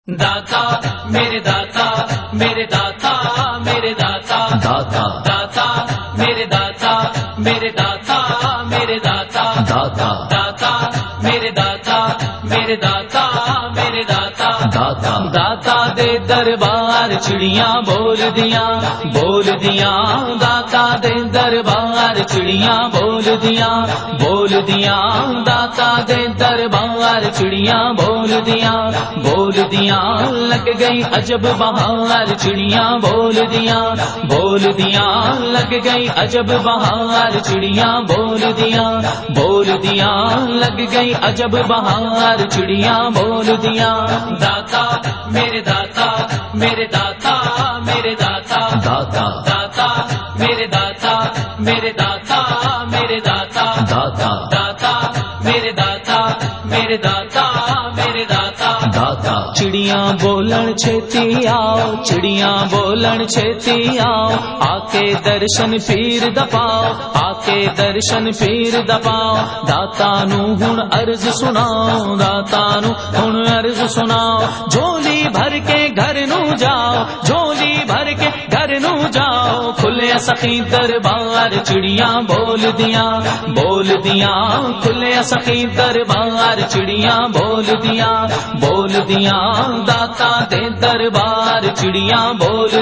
داتا میرے داتا میرے داتا میرے داتا داتا داتا میرے داتا میرے داتا میرے داتا داتا داتا میرے داتا میرے داتا میرے داتا داتا داتا دے دربار چڑیاں بول دیاں داتا دے دربار چڑیاں بول دیاں داتا دے دربار چڑیاں بول دیاں لگ گئی عجب بہار چڑیاں بول دیاں لگ گئی عجب بہار چڑیاں بول دیاں لگ گئی عجب بہار چڑیاں بول دیاں داتا میرے داتا میرے داتا میرے داتا داتا داتا میرے داتا میرے داتا میرے داتا داتا داتا میرے داتا میرے داتا میرے داتا داتا چڑیاں بولن چھتی آؤ چڑیاں بولن چھتی آؤ آ کے درشن پیر دپاؤ آ کے درشن پیر دپاؤ داتا نو ہن عرض سناؤ داتا نو ہن عرض سناؤ جھولی بھر کے گھر نو جاؤ جھولی بھر کے گھر نو جاؤ کھلے سخی دربار چڑیاں بول دیاں کھلے سخی دربار چڑیاں بول دیاں داتا دے دربار چڑیاں بول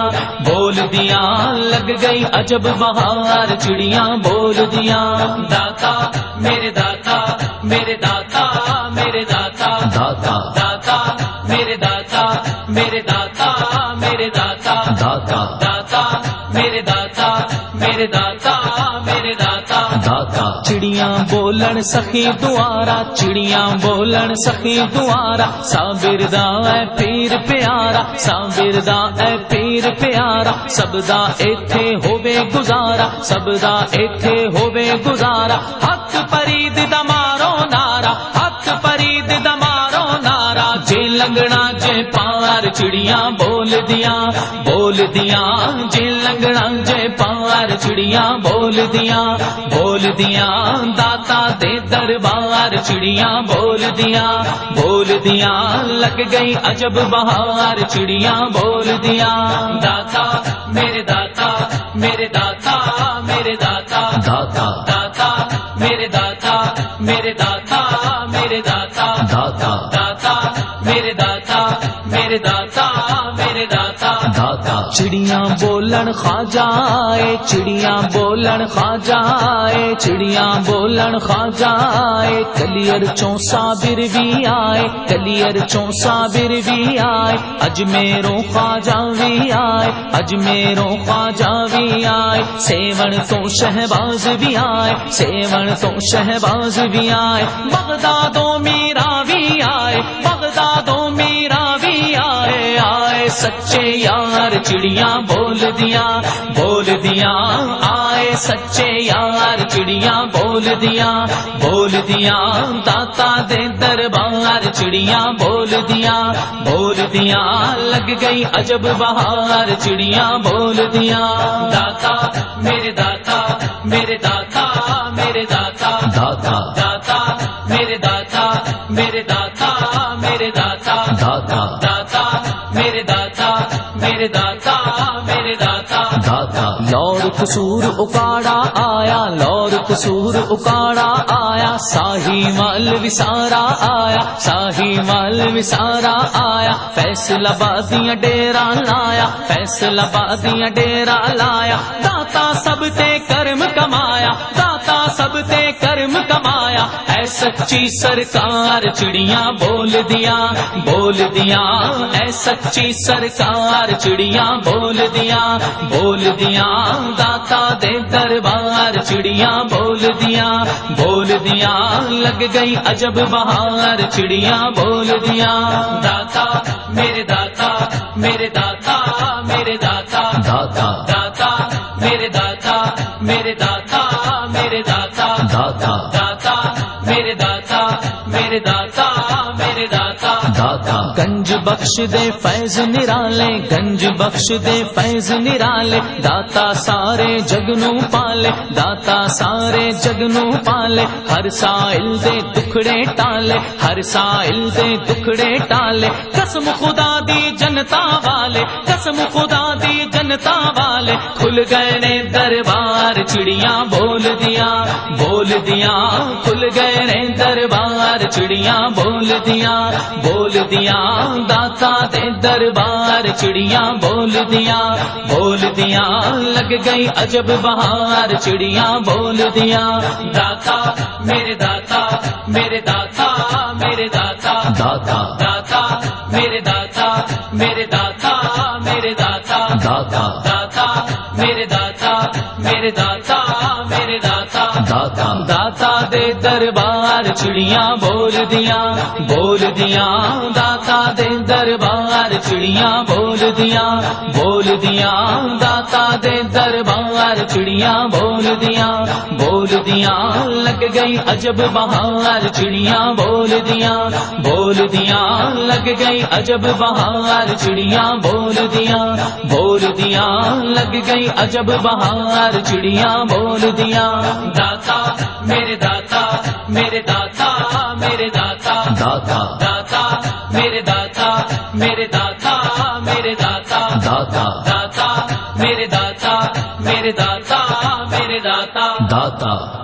دیاں لگ گئی عجب بہار چڑیاں بول دیاں داتا میرے داتا میرے داتا میرے داتا داتا داتا میرے داتا میرے داتا میرے داتا داتا داتا میرے داتا میرے داتا میرے داتا داتا چڑیاں بولن سخی دوارا چڑیاں بولن سخی دوارا صابر دا اے پیر پیارا صابر دا اے پیر پیارا سب دا ایتھے ہووے گزارا سب دا ایتھے ہووے گزارا حق پرید دا مارو نارا حق پرید دا مارو نارا جے لنگنا جے پار چڑیاں بول دیاں جے لنگنا جے پار چڑیاں بول دیاں داتا دے دربار چڑیاں بول دیاں لگ گئی عجب بہار چڑیاں بول دیاں داتا میرے داتا میرے داتا میرے داتا داتا داتا میرے داتا میرے داتا میرے داتا داتا داتا میرے داتا میرے داتا میرے داتا داتا چڑیاں بولن خواجہ آئے چڑیاں بولن خواجہ آئے چڑیاں بولن خواجہ آئے کلیر چوں صابر بھی آئے کلیر چوں صابر بھی آئے اجمیروں خواجہ بھی آئے اجمیروں خواجہ بھی آئے سیون تو شہباز بھی آئے سیون تو شہباز بھی آئے بغدادوں میرا بھی آئے بغدادوں میرا بھی آئے آئے سچے یار چڑیاں بول دیاں آئے سچے یار چڑیاں بول دیاں داتا دے دربار چڑیاں بول دیاں لگ گئی عجب بہار چڑیاں بول دیاں داتا میرے داتا میرے داتا میرے داتا داتا داتا میرے داتا میرے داتا میرے داتا داتا داتا میرے داتا میرے داتا میرے داتا داتا لور قصور اکاڑا آیا لور قصور اکاڑا آیا ساہی مال وسارا آیا ساہی مال وسارا آیا فیصلہ بادیاں ڈیرا لایا فیصلہ بادیاں ڈیرا لایا داتا سب تے کرم کمایا داتا سب تے کرم کمایا اے سچی سرکار چڑیاں بول دیاں اے سچی سرکار چڑیاں بول دیاں داتا دے دربار چڑیاں بول دیاں لگ گئی عجب بہار چڑیاں بول دیاں داتا میرے داتا میرے داتا میرے داتا داتا داتا میرے داتا میرے داتا میرے داتا داتا داتا میرے داتا میرے داتا میرے داتا داتا گنج بخش دے فیض نرالے گنج بخش دے فیض نرالے داتا سارے جگ نو پالے داتا سارے جگ نو پالے ہر سائل دے دکھڑے ٹالے ہر سائل دے دکھڑے ٹالے قسم خدا دی جنتا والے قسم خدا دی جنتا والے کھل گئے نے دربار چڑیاں بول دیا کھل گئے نے دربار چڑیاں بول دیا داتا دے دربار چڑیاں بول دیا لگ گئی عجب بہار چڑیاں بول دیا داتا میرے داتا میرے داتا میرے داتا داتا داتا میرے داتا میرے داتا میرے داتا داتا داتا میرے داتا میرے داتا میرے داتا داتا داتا دے دربار چڑیاں بول دیا داتا دے دربار چڑیاں بول دیا داتا دے دربار چڑیاں بول دیا لگ گئی عجب بہار چڑیاں بول دیا لگ گئی عجب بہار چڑیاں بول دیا لگ گئی عجب بہار چڑیاں بول دیا داتا میرے داتا میرے داتا میرے داتا داتا داتا میرے داتا میرے داتا میرے داتا داتا داتا میرے داتا میرے داتا میرے داتا داتا